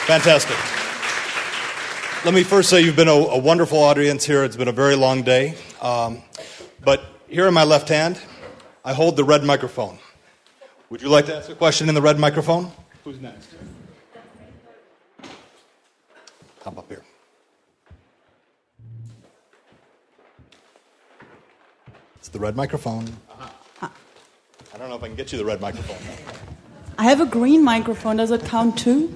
Fantastic. Let me first say you've been a wonderful audience here. It's been a very long day. But here in my left hand, I hold the red microphone. Would you like to ask a question in the red microphone? Who's next? Hop up here. It's the red microphone. Uh-huh. I don't know if I can get you the red microphone. I have a green microphone. Does it count too?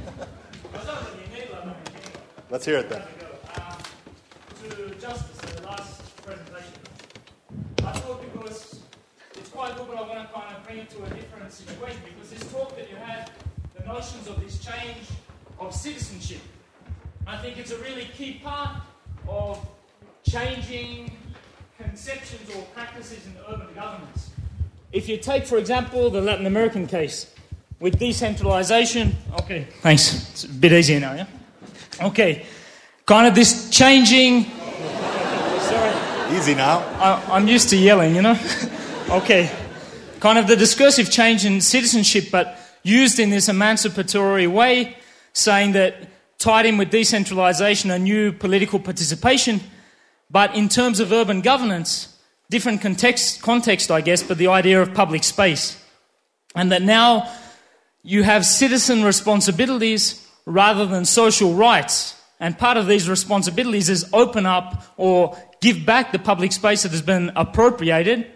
Let's hear it then. To Justice, the last presentation, I thought because it's quite good, but I want to kind of bring it to a different situation, because this talk that you had, the notions of this change of citizenship, I think it's a really key part of changing conceptions or practices in urban governance. If you take, for example, the Latin American case with decentralization, okay, thanks, it's a bit easier now, yeah? Okay, kind of this changing... Sorry. Easy now. I'm used to yelling, you know? Okay. Kind of the discursive change in citizenship, but used in this emancipatory way, saying that tied in with decentralization and new political participation, but in terms of urban governance, different context, I guess, but the idea of public space. And that now you have citizen responsibilities rather than social rights. And part of these responsibilities is open up or give back the public space that has been appropriated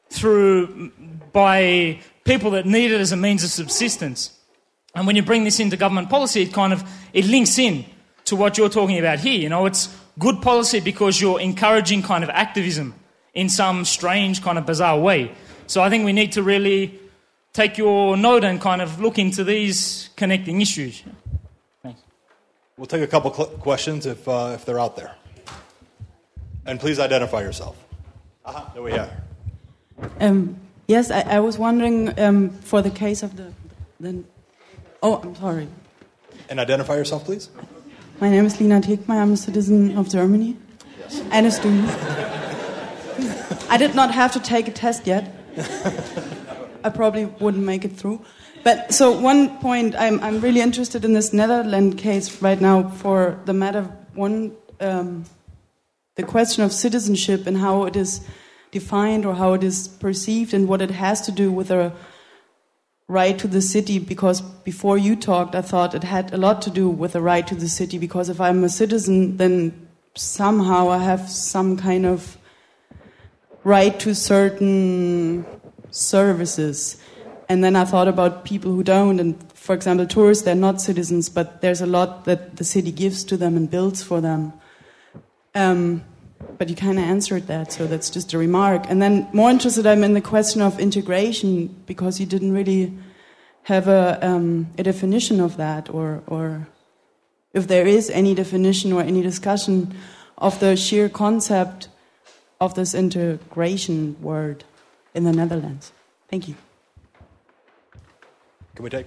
by people that need it as a means of subsistence. And when you bring this into government policy, it links in to what you're talking about here. You know, it's good policy because you're encouraging kind of activism in some strange kind of bizarre way. So I think we need to really take your note and kind of look into these connecting issues. We'll take a couple questions if they're out there. And please identify yourself. There we are. Yes, I was wondering for the case of the... Oh, I'm sorry. And identify yourself, please. My name is Lina Tegmeier. I'm a citizen of Germany. Yes. And a student. I did not have to take a test yet. I probably wouldn't make it through. But so one point, I'm really interested in this Netherlands case right now for the matter one, the question of citizenship and how it is defined or how it is perceived and what it has to do with a right to the city. Because before you talked, I thought it had a lot to do with the right to the city. Because if I'm a citizen, then somehow I have some kind of right to certain services. And then I thought about people who don't, and for example, tourists, they're not citizens, but there's a lot that the city gives to them and builds for them. But you kind of answered that, so that's just a remark. And then more interested I'm in the question of integration, because you didn't really have a definition of that, or if there is any definition or any discussion of the sheer concept of this integration word in the Netherlands. Thank you. Can we take?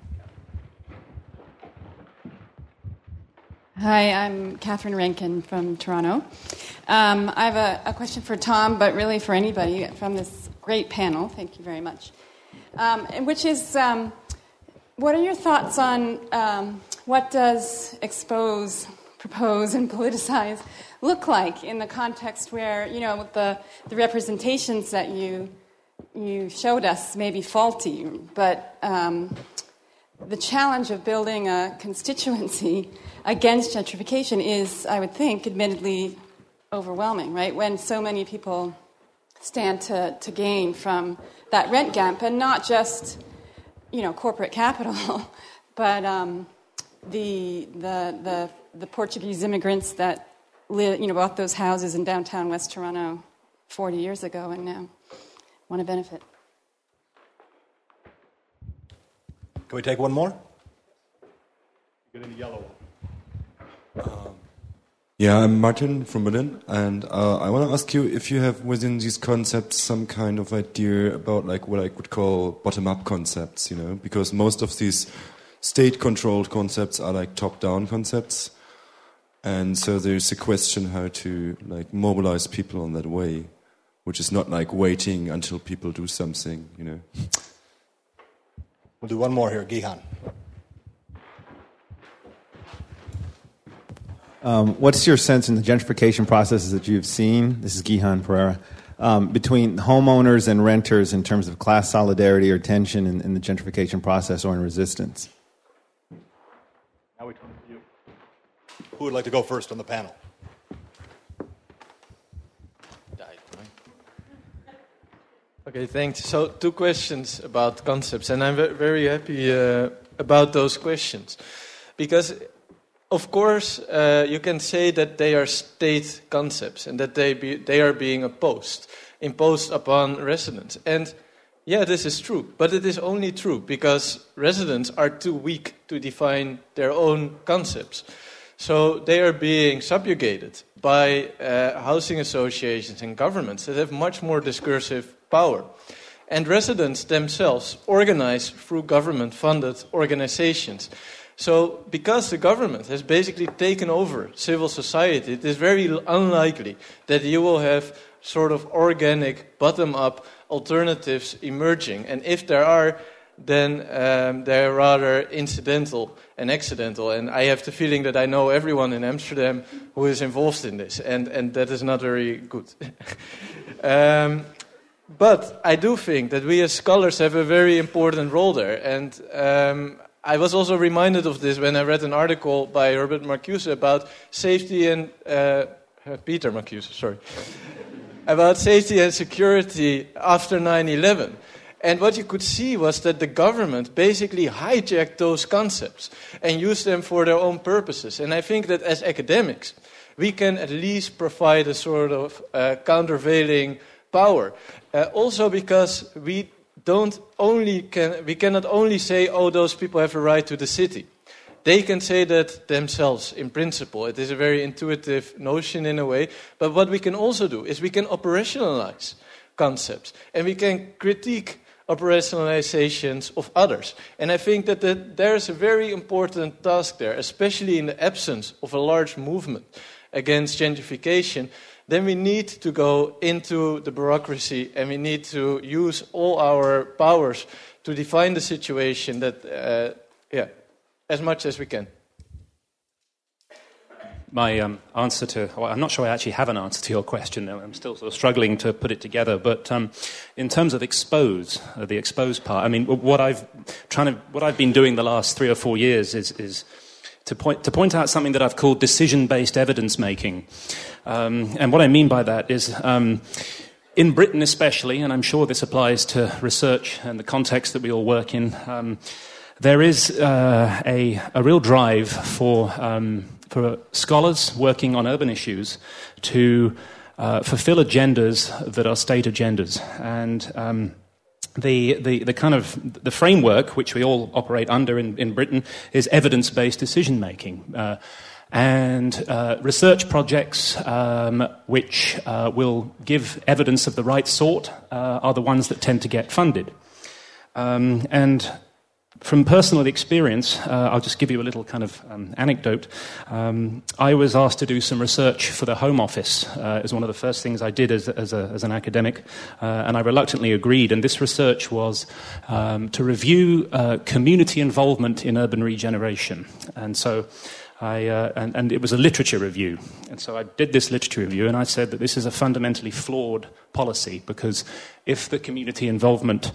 Hi, I'm Catherine Rankin from Toronto. I have a question for Tom, but really for anybody from this great panel. Thank you very much. Which is, what are your thoughts on what does expose, propose, and politicize look like in the context where, you know, the representations that you showed us may be faulty, but the challenge of building a constituency against gentrification is, I would think, admittedly overwhelming, right? When so many people stand to gain from that rent gap, and not just, you know, corporate capital, but the Portuguese immigrants that live, you know, bought those houses in downtown West Toronto 40 years ago and now want to benefit. Can we take one more? Get in the yellow one. Yeah, I'm Martin from Berlin, and I want to ask you if you have within these concepts some kind of idea about like what I could call bottom-up concepts, you know, because most of these state-controlled concepts are like top-down concepts, and so there's a question how to like mobilize people on that way, which is not like waiting until people do something, you know. We'll do one more here, Gihan. What's your sense in the gentrification processes that you've seen? This is Gihan Pereira. Between homeowners and renters in terms of class solidarity or tension in the gentrification process or in resistance? Now we turn to you. Who would like to go first on the panel? Okay, thanks. So 2 questions about concepts, and I'm very happy about those questions. Because, of course, you can say that they are state concepts and that they are being imposed upon residents. And yeah, this is true, but it is only true because residents are too weak to define their own concepts. So they are being subjugated by housing associations and governments that have much more discursive power. And residents themselves organize through government-funded organizations. So because the government has basically taken over civil society, it is very unlikely that you will have sort of organic, bottom-up alternatives emerging. And if there are, then they're rather incidental and accidental. And I have the feeling that I know everyone in Amsterdam who is involved in this, and that is not very good. But I do think that we as scholars have a very important role there. And I was also reminded of this when I read an article by Herbert Marcuse about safety and... Peter Marcuse, sorry. About safety and security after 9/11. And what you could see was that the government basically hijacked those concepts and used them for their own purposes. And I think that as academics, we can at least provide a sort of countervailing power. Also because we cannot only say, oh, those people have a right to the city. They can say that themselves, in principle. It is a very intuitive notion in a way. But what we can also do is we can operationalize concepts. And we can critique operationalizations of others. And I think that there's a very important task there, especially in the absence of a large movement against gentrification. Then we need to go into the bureaucracy and we need to use all our powers to define the situation that, as much as we can. My answer to... Well, I'm not sure I actually have an answer to your question. I'm still sort of struggling to put it together. But in terms of the expose part, I mean, what I've been doing the last 3 or 4 years is to point out something that I've called decision-based evidence-making. And what I mean by that is, in Britain especially, and I'm sure this applies to research and the context that we all work in, there is a real drive for scholars working on urban issues to fulfill agendas that are state agendas. And the kind of the framework which we all operate under in Britain is evidence-based decision-making. And research projects which will give evidence of the right sort are the ones that tend to get funded. And from personal experience, I'll just give you a little kind of anecdote. I was asked to do some research for the Home Office. It was one of the first things I did as an academic, and I reluctantly agreed. And this research was to review community involvement in urban regeneration. And so and it was a literature review. And so I did this literature review, and I said that this is a fundamentally flawed policy, because if the community involvement,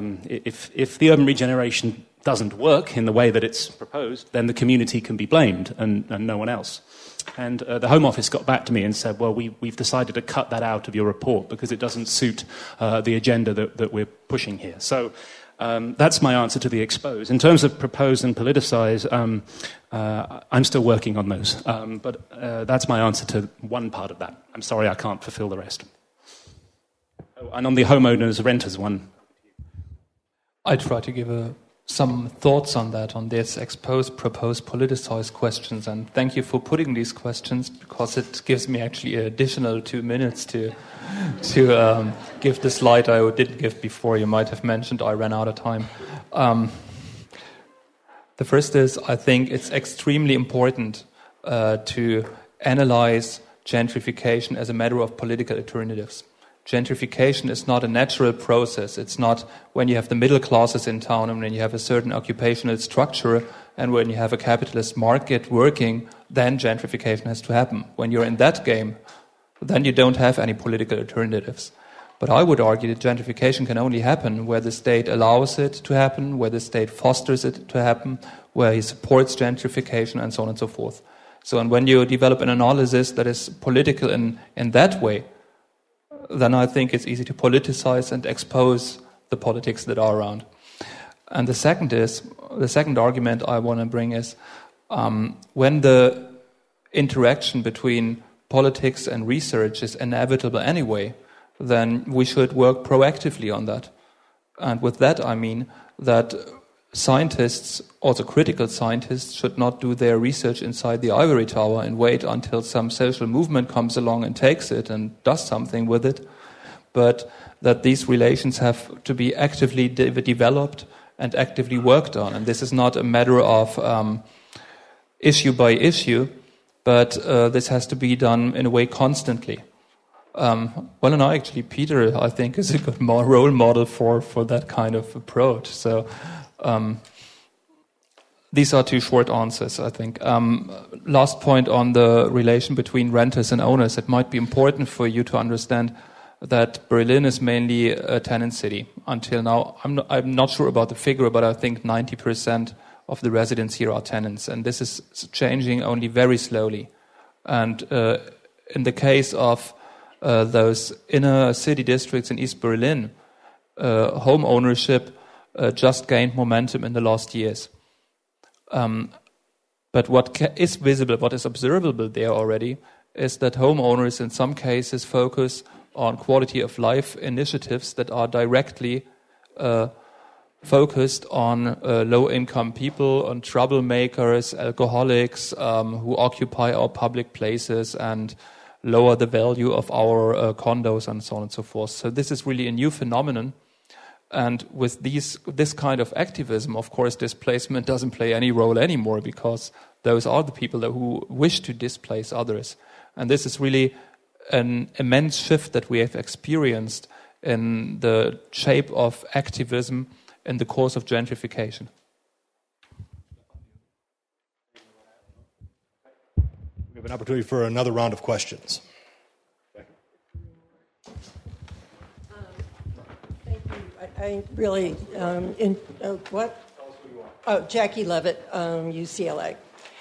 if the urban regeneration doesn't work in the way that it's proposed, then the community can be blamed and no one else. And the Home Office got back to me and said, well, we've decided to cut that out of your report because it doesn't suit the agenda that we're pushing here. So that's my answer to the expose. In terms of propose and politicize, I'm still working on those. But that's my answer to one part of that. I'm sorry I can't fulfill the rest. Oh, and on the homeowners, renters one. I try to give some thoughts on that, on this expose, propose, politicize questions. And thank you for putting these questions, because it gives me actually an additional 2 minutes to give the slide I didn't give before. You might have mentioned I ran out of time. The first is, I think it's extremely important to analyze gentrification as a matter of political alternatives. Gentrification is not a natural process. It's not when you have the middle classes in town and when you have a certain occupational structure and when you have a capitalist market working then gentrification has to happen. When you're in that game, then you don't have any political alternatives. But I would argue that gentrification can only happen where the state allows it to happen, where the state fosters it to happen, where he supports gentrification, and so on and so forth. So, and when you develop an analysis that is political in that way, then I think it's easy to politicize and expose the politics that are around. And the second argument I want to bring is when the interaction between politics and research is inevitable anyway, then we should work proactively on that. And with that, I mean that scientists, also critical scientists, should not do their research inside the ivory tower and wait until some social movement comes along and takes it and does something with it, but that these relations have to be actively developed and actively worked on. And this is not a matter of issue by issue, but this has to be done in a way constantly. And actually, Peter, I think, is a good role model for that kind of approach. So these are two short answers, I think. Last point on the relation between renters and owners. It might be important for you to understand that Berlin is mainly a tenant city. Until now, I'm not sure about the figure, but I think 90% of the residents here are tenants. And this is changing only very slowly. And in the case of those inner city districts in East Berlin, home ownership just gained momentum in the last years. But what is visible, what is observable there already, is that homeowners in some cases focus on quality of life initiatives that are directly focused on low-income people, on troublemakers, alcoholics who occupy our public places and lower the value of our condos and so on and so forth. So this is really a new phenomenon. And with this kind of activism, of course, displacement doesn't play any role anymore because those are the people who wish to displace others. And this is really an immense shift that we have experienced in the shape of activism in the course of gentrification. We have an opportunity for another round of questions. Thank you. I really, what? Oh, Jackie Levitt, UCLA.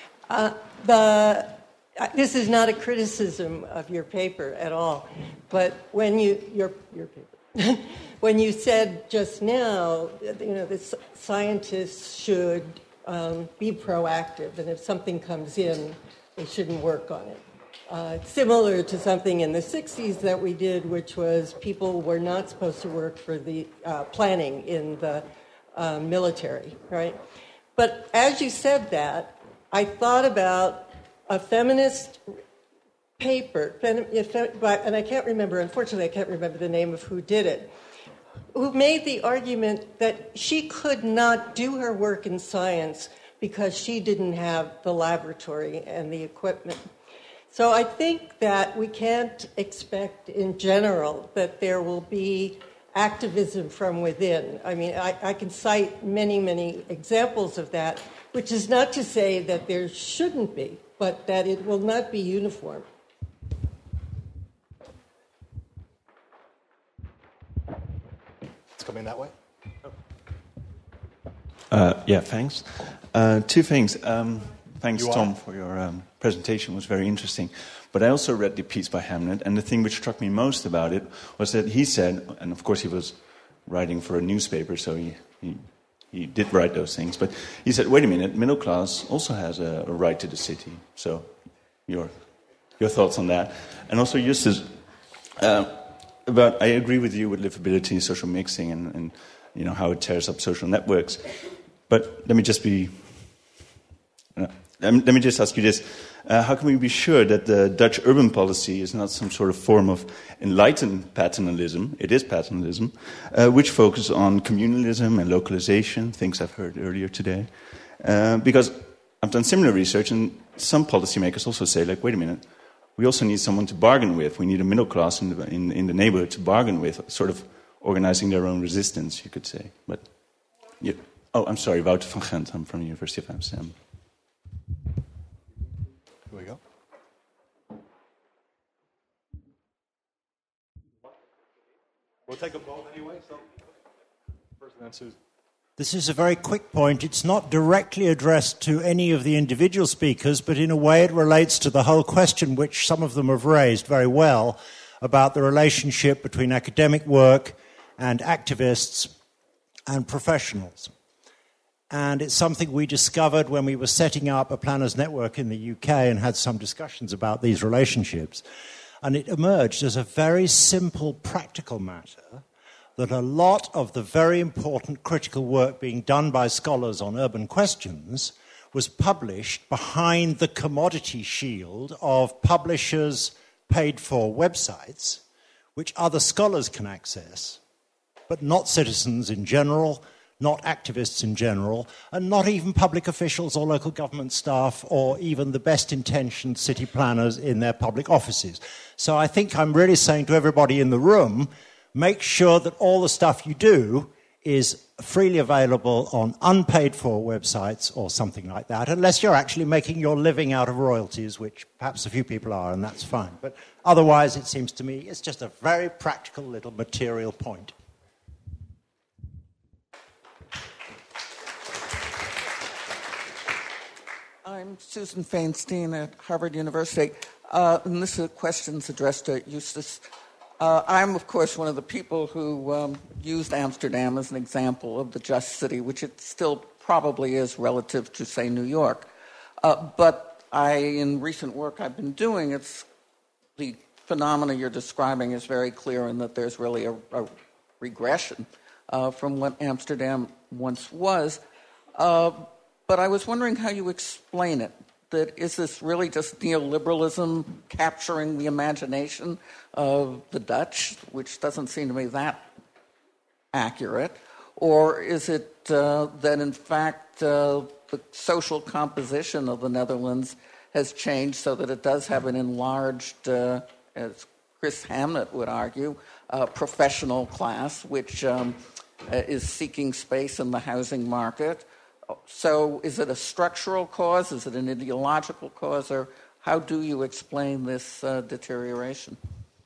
This is not a criticism of your paper at all, but when your paper, when you said just now, the scientists should be proactive, and if something comes in, they shouldn't work on it. Similar to something in the 60s that we did, which was people were not supposed to work for the planning in the military, right? But as you said that, I thought about a feminist paper, and I can't remember, unfortunately I can't remember the name of who did it, who made the argument that she could not do her work in science because she didn't have the laboratory and the equipment. So I think that we can't expect in general that there will be activism from within. I mean, I can cite many, many examples of that, which is not to say that there shouldn't be, but that it will not be uniform. It's coming that way. Yeah, thanks. Two things. Thanks, Tom, for your presentation. It was very interesting. But I also read the piece by Hamnet, and the thing which struck me most about it was that he said, and of course he was writing for a newspaper, so he did write those things, but he said, wait a minute, middle class also has a right to the city. So your thoughts on that. And also Justus, I agree with you with livability, social mixing, and how it tears up social networks. But let me just ask you this. How can we be sure that the Dutch urban policy is not some sort of form of enlightened paternalism, it is paternalism, which focuses on communalism and localization, things I've heard earlier today? Because I've done similar research, and some policymakers also say, wait a minute, we also need someone to bargain with. We need a middle class in the neighborhood to bargain with, sort of organizing their own resistance, you could say. But yeah. Oh, I'm sorry, Wouter van Gent. I'm from the University of Amsterdam. Here we go. We'll take them both anyway. So first, and then Susan. This is a very quick point. It's not directly addressed to any of the individual speakers, but in a way it relates to the whole question which some of them have raised very well about the relationship between academic work and activists and professionals. And it's something we discovered when we were setting up a planners network in the UK and had some discussions about these relationships. And it emerged as a very simple, practical matter that a lot of the very important critical work being done by scholars on urban questions was published behind the commodity shield of publishers' paid-for websites, which other scholars can access, but not citizens in general, not activists in general, and not even public officials or local government staff or even the best-intentioned city planners in their public offices. So I think I'm really saying to everybody in the room, make sure that all the stuff you do is freely available on unpaid-for websites or something like that, unless you're actually making your living out of royalties, which perhaps a few people are, and that's fine. But otherwise, it seems to me, it's just a very practical little material point. I'm Susan Feinstein at Harvard University, and this is questions addressed to Eustace. I'm, of course, one of the people who used Amsterdam as an example of the just city, which it still probably is relative to, say, New York. But in recent work I've been doing, the phenomena you're describing is very clear in that there's really a regression from what Amsterdam once was. But I was wondering how you explain it. That is this really just neoliberalism capturing the imagination of the Dutch, which doesn't seem to me that accurate? Or is it that, in fact, the social composition of the Netherlands has changed so that it does have an enlarged, as Chris Hamnett would argue, professional class, which is seeking space in the housing market? So is it a structural cause? Is it an ideological cause? Or how do you explain this deterioration?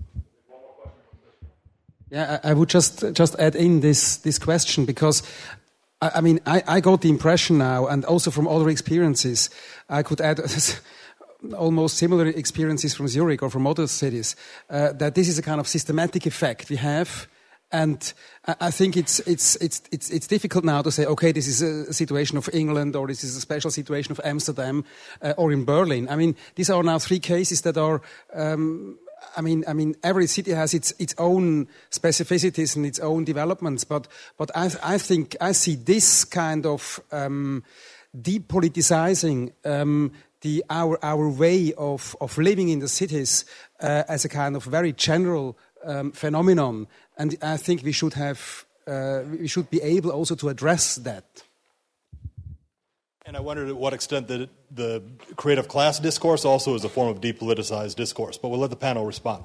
Yeah, I would just add in this question because, I got the impression now, and also from other experiences, I could add almost similar experiences from Zurich or from other cities, that this is a kind of systematic effect we have. And I think it's difficult now to say, okay, this is a situation of England, or this is a special situation of Amsterdam, or in Berlin. I mean, these are now three cases that are, every city has its own specificities and its own developments. But I think I see this kind of depoliticizing our way of living in the cities as a kind of very general phenomenon, and I think we should be able also to address that. And I wondered to what extent the creative class discourse also is a form of depoliticized discourse, but we'll let the panel respond.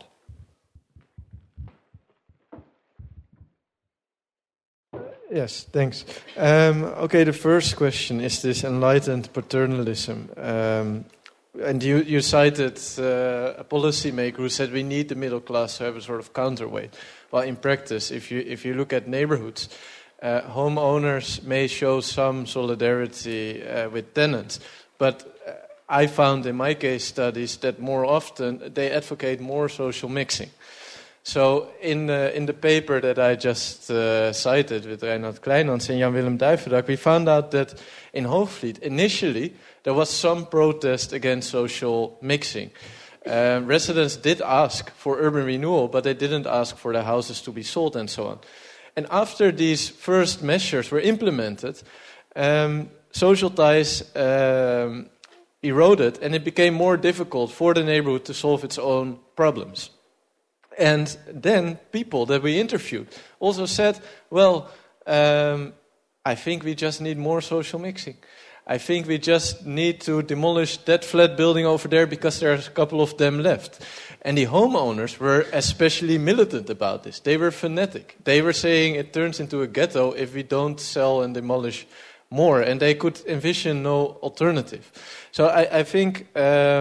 Yes, thanks. Okay, the first question is this enlightened paternalism. And you cited a policymaker who said we need the middle class to have a sort of counterweight. Well, in practice, if you look at neighborhoods, homeowners may show some solidarity with tenants, but I found in my case studies that more often they advocate more social mixing. So in the paper that I just cited with Reinhard Kleinhans and Jan-Willem Duivendak, we found out that in Hoogvliet, initially, there was some protest against social mixing. Residents did ask for urban renewal, but they didn't ask for the houses to be sold and so on. And after these first measures were implemented, social ties eroded, and it became more difficult for the neighborhood to solve its own problems. And then people that we interviewed also said, well, I think we just need more social mixing. I think we just need to demolish that flat building over there because there's a couple of them left. And the homeowners were especially militant about this. They were fanatic. They were saying it turns into a ghetto if we don't sell and demolish more. And they could envision no alternative. So I think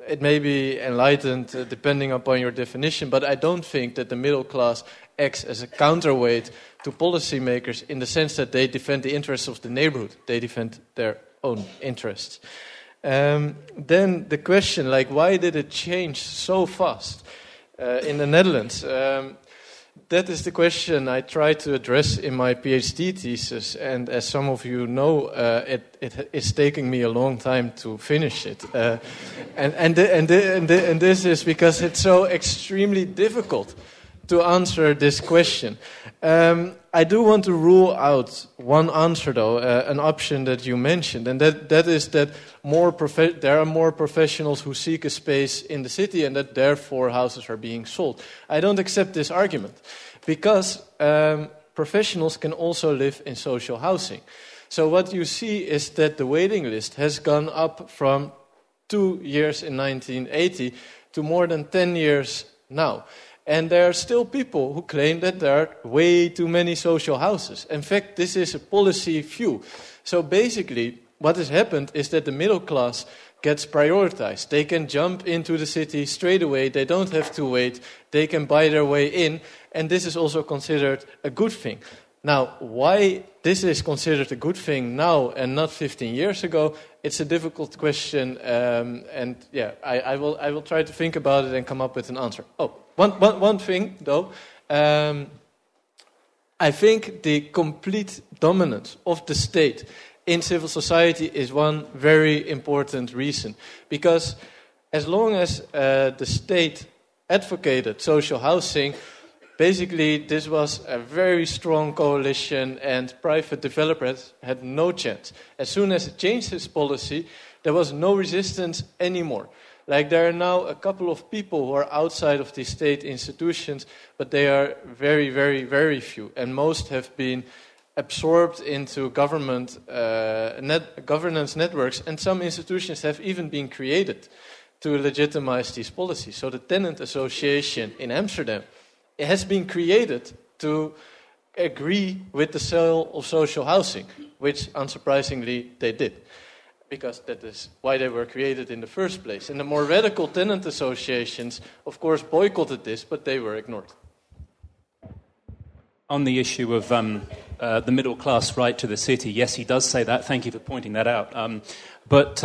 it may be enlightened depending upon your definition, but I don't think that the middle class acts as a counterweight to policymakers in the sense that they defend the interests of the neighborhood. They defend their own interests. Then the question, like, why did it change so fast in the Netherlands? That is the question I tried to address in my PhD thesis, and as some of you know, it is taking me a long time to finish it. And this is because it's so extremely difficult to answer this question. I do want to rule out one answer, though, an option that you mentioned, and that is that there are more professionals who seek a space in the city, and that therefore houses are being sold. I don't accept this argument, because professionals can also live in social housing. So what you see is that the waiting list has gone up from 2 years in 1980 to more than 10 years now. And there are still people who claim that there are way too many social houses. In fact, this is a policy view. So basically, what has happened is that the middle class gets prioritized. They can jump into the city straight away. They don't have to wait. They can buy their way in. And this is also considered a good thing. Now, why this is considered a good thing now and not 15 years ago, it's a difficult question. And yeah, I will try to think about it and come up with an answer. Oh, one thing, though. I think the complete dominance of the state in civil society is one very important reason. Because as long as the state advocated social housing, basically this was a very strong coalition and private developers had no chance. As soon as it changed its policy, there was no resistance anymore. Like, there are now a couple of people who are outside of the state institutions, but they are very, very, very few. And most have been absorbed into governance networks, and some institutions have even been created to legitimize these policies. So the Tenant Association in Amsterdam, it has been created to agree with the sale of social housing, which unsurprisingly they did, because that is why they were created in the first place. And the more radical tenant associations, of course, boycotted this, but they were ignored. On the issue of the middle class right to the city, yes, he does say that. Thank you for pointing that out. But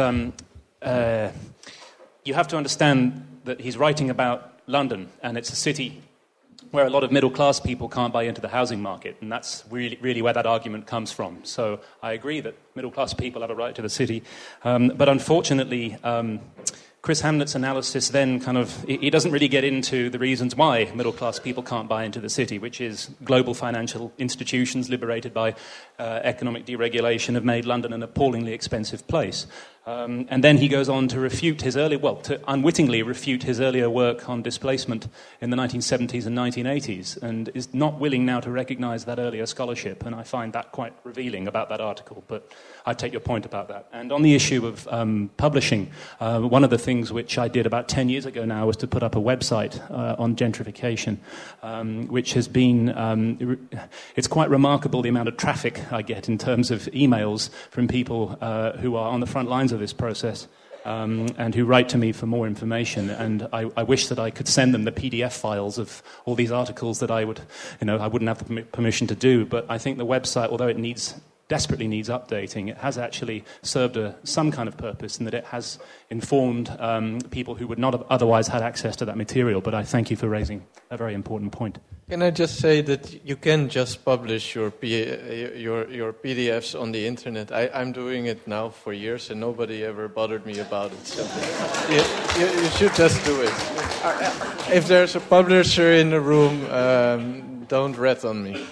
you have to understand that he's writing about London, and it's a city where a lot of middle-class people can't buy into the housing market, and that's really where that argument comes from. So I agree that middle-class people have a right to the city, but unfortunately, Chris Hamnett's analysis then he doesn't really get into the reasons why middle-class people can't buy into the city, which is global financial institutions liberated by economic deregulation have made London an appallingly expensive place. And then he goes on to unwittingly refute his earlier work on displacement in the 1970s and 1980s, and is not willing now to recognize that earlier scholarship. And I find that quite revealing about that article, but I take your point about that. And on the issue of publishing, one of the things which I did about 10 years ago now was to put up a website on gentrification, which has been, it's quite remarkable the amount of traffic I get in terms of emails from people who are on the front lines of this process and who write to me for more information. And I wish that I could send them the PDF files of all these articles that I wouldn't have the permission to do. But I think the website, although it desperately needs updating, it has actually served some kind of purpose in that it has informed people who would not have otherwise had access to that material. But I thank you for raising a very important point. Can I just say that you can just publish your PDFs on the internet? I'm doing it now for years, and nobody ever bothered me about it. So you should just do it. If there's a publisher in the room, don't rat on me.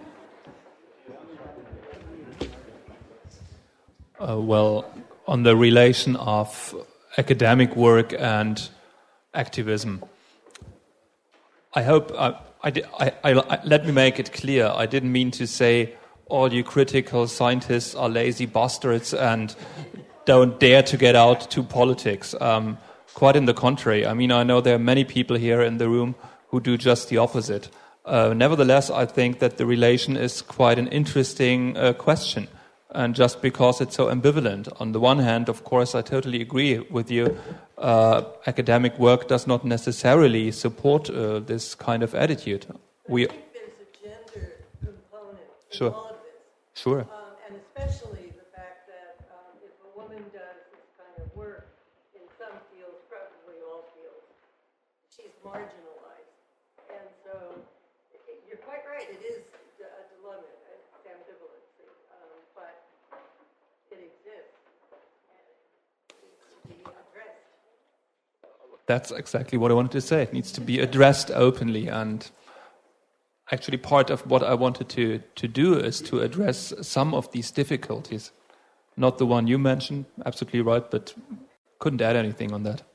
Well, on the relation of academic work and activism, I hope let me make it clear. I didn't mean to say all you critical scientists are lazy bastards and don't dare to get out to politics. Quite in the contrary. I mean, I know there are many people here in the room who do just the opposite. Nevertheless, I think that the relation is quite an interesting question. And just because it's so ambivalent. On the one hand, of course, I totally agree with you. Academic work does not necessarily support this kind of attitude. I think there's a gender component to all of this. Sure. And especially the fact that if a woman does this kind of work in some fields, probably all fields, she's marginalized. And so you're quite right, it is a dilemma, it's ambivalency, but it exists and it needs to be addressed. That's exactly what I wanted to say. It needs to be addressed openly, and actually part of what I wanted to do is to address some of these difficulties. Not the one you mentioned, absolutely right, but couldn't add anything on that.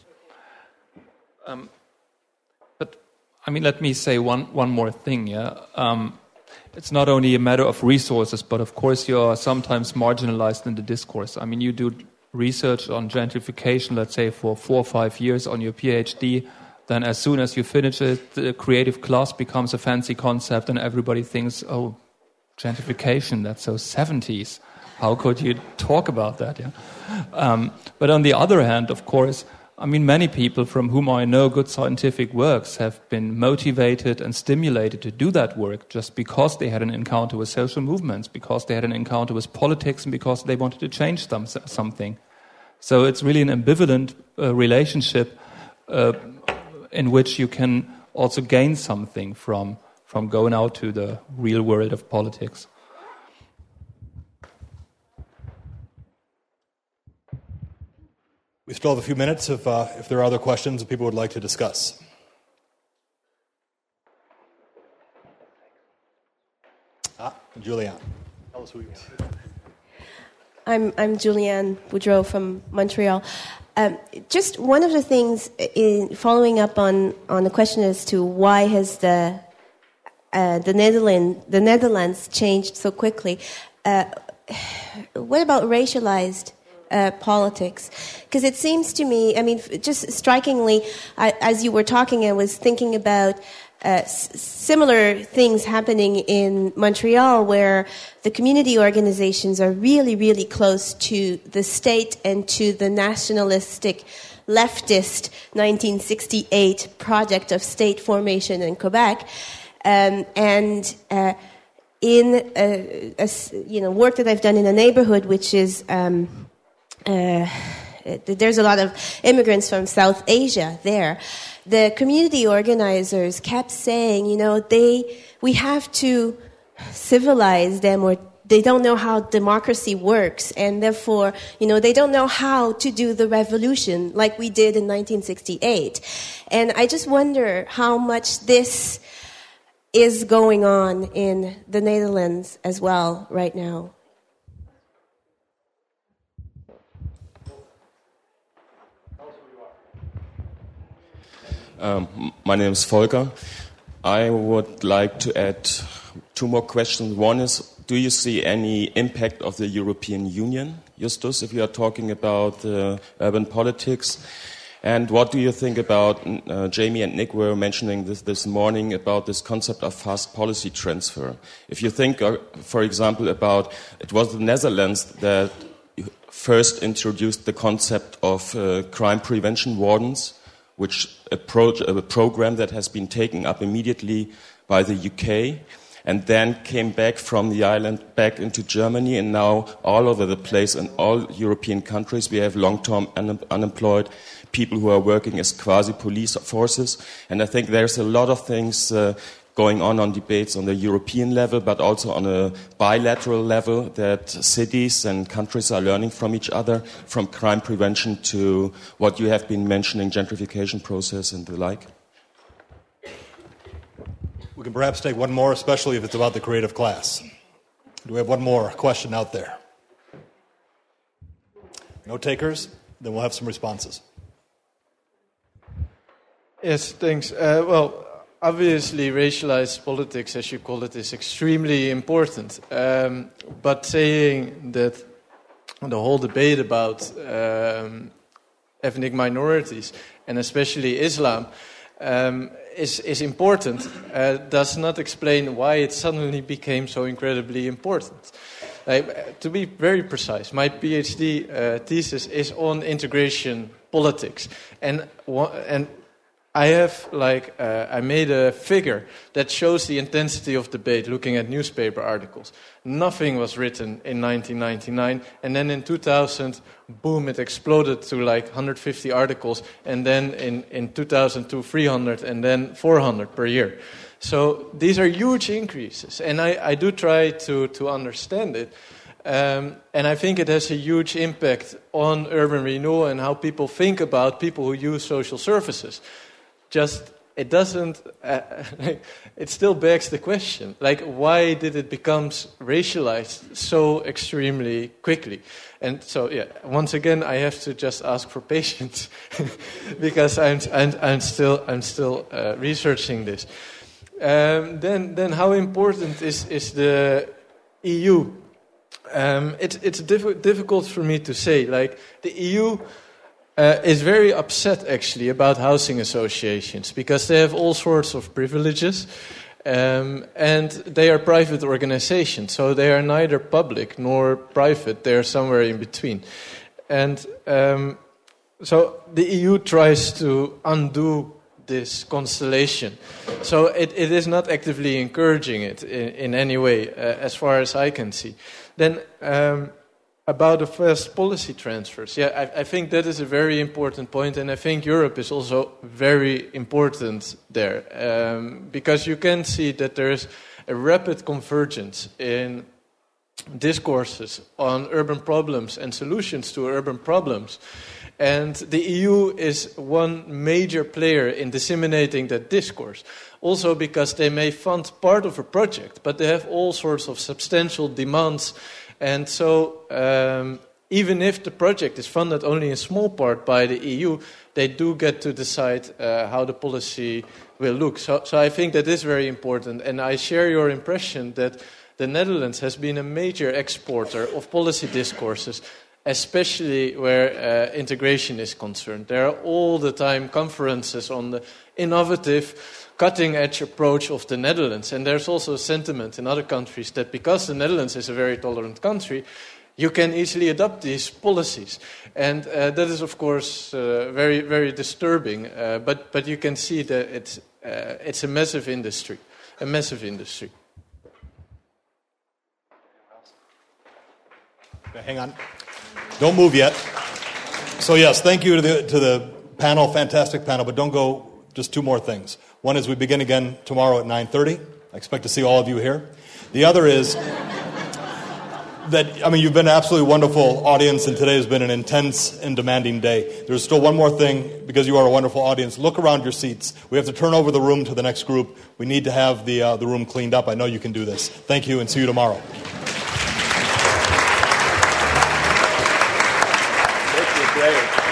But, I mean, let me say one more thing, yeah? It's not only a matter of resources, but of course you're sometimes marginalized in the discourse. I mean, you do research on gentrification, let's say, for 4 or 5 years on your PhD, then as soon as you finish it, the creative class becomes a fancy concept and everybody thinks, oh, gentrification, that's so 70s. How could you talk about that? Yeah? But on the other hand, of course, I mean, many people from whom I know good scientific works have been motivated and stimulated to do that work just because they had an encounter with social movements, because they had an encounter with politics, and because they wanted to change something. So it's really an ambivalent relationship in which you can also gain something from going out to the real world of politics. We still have a few minutes if there are other questions that people would like to discuss. Julianne, tell us who you are. I'm Julianne Boudreau from Montreal. Just one of the things, following up on the question as to why has the Netherlands changed so quickly. What about racialized politics? Because it seems to me, I mean, just strikingly, as you were talking, I was thinking about similar things happening in Montreal, where the community organizations are really, really close to the state and to the nationalistic, leftist 1968 project of state formation in Quebec. In work that I've done in a neighborhood, which is there's a lot of immigrants from South Asia there. The community organizers kept saying, we have to civilize them, or they don't know how democracy works, and therefore, they don't know how to do the revolution like we did in 1968. And I just wonder how much this is going on in the Netherlands as well right now. My name is Volker. I would like to add 2 more questions. One is, do you see any impact of the European Union, Justus, if you are talking about urban politics? And what do you think about, Jamie and Nick were mentioning this morning about this concept of fast policy transfer. If you think, for example, about, it was the Netherlands that first introduced the concept of crime prevention wardens, which a program that has been taken up immediately by the UK, and then came back from the island back into Germany, and now all over the place in all European countries we have long-term unemployed people who are working as quasi-police forces. And I think there's a lot of things going on debates on the European level, but also on a bilateral level, that cities and countries are learning from each other, from crime prevention to what you have been mentioning, gentrification process and the like. We can perhaps take one more, especially if it's about the creative class. Do we have one more question out there? No takers? Then we'll have some responses. Yes, thanks. Obviously, racialized politics, as you call it, is extremely important. But saying that the whole debate about ethnic minorities, and especially Islam, is important, does not explain why it suddenly became so incredibly important. To be very precise, my PhD thesis is on integration politics, and I have I made a figure that shows the intensity of debate looking at newspaper articles. Nothing was written in 1999, and then in 2000, boom, it exploded to 150 articles, and then in 2002, 300, and then 400 per year. So these are huge increases, and I do try to understand it. And I think it has a huge impact on urban renewal and how people think about people who use social services. It doesn't, it still begs the question, why did it become racialized so extremely quickly? And so, once again, I have to just ask for patience because I'm still researching this. Then how important is the EU? It's difficult for me to say. The EU is very upset, actually, about housing associations because they have all sorts of privileges, and they are private organizations, so they are neither public nor private. They are somewhere in between. And so the EU tries to undo this constellation. So it is not actively encouraging it in any way, as far as I can see. Then about the first policy transfers, I think that is a very important point, and I think Europe is also very important there, because you can see that there is a rapid convergence in discourses on urban problems and solutions to urban problems. And the EU is one major player in disseminating that discourse. Also because they may fund part of a project, but they have all sorts of substantial demands. And so even if the project is funded only in small part by the EU, they do get to decide how the policy will look. So I think that is very important. And I share your impression that the Netherlands has been a major exporter of policy discourses, especially where integration is concerned. There are all the time conferences on the innovative, cutting-edge approach of the Netherlands. And there's also a sentiment in other countries that because the Netherlands is a very tolerant country, you can easily adopt these policies. And that is, of course, very, very disturbing. But you can see that it's a massive industry, Okay, hang on. Don't move yet. So yes, thank you to the panel, fantastic panel, but don't go, just two more things. One is we begin again tomorrow at 9:30. I expect to see all of you here. The other is that, you've been an absolutely wonderful audience, and today has been an intense and demanding day. There's still one more thing, because you are a wonderful audience. Look around your seats. We have to turn over the room to the next group. We need to have the room cleaned up. I know you can do this. Thank you, and see you tomorrow. Thank you, great.